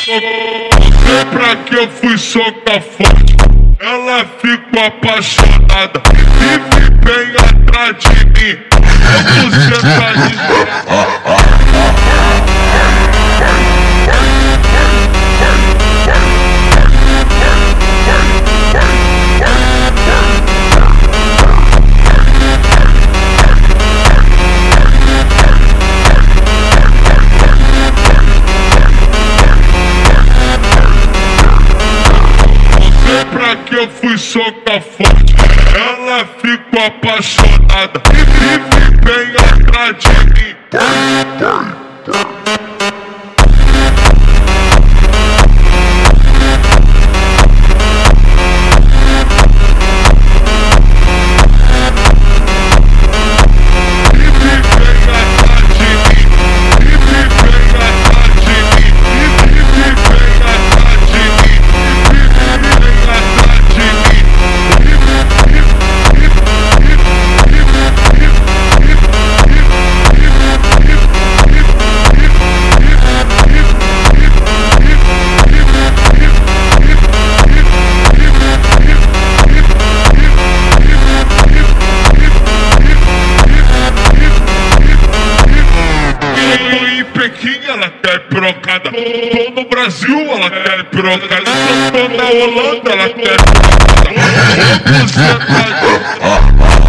Sei pra que eu fui socar forte. Ela ficou apaixonada e vem atrás de mim. Você tá ligado? Que eu fui socar forte. Ela ficou apaixonada e vem atrás de mim. Ela quer pirocada, tô no Brasil, ela quer pirocada, tô na Holanda, ela quer pirocada. Você tá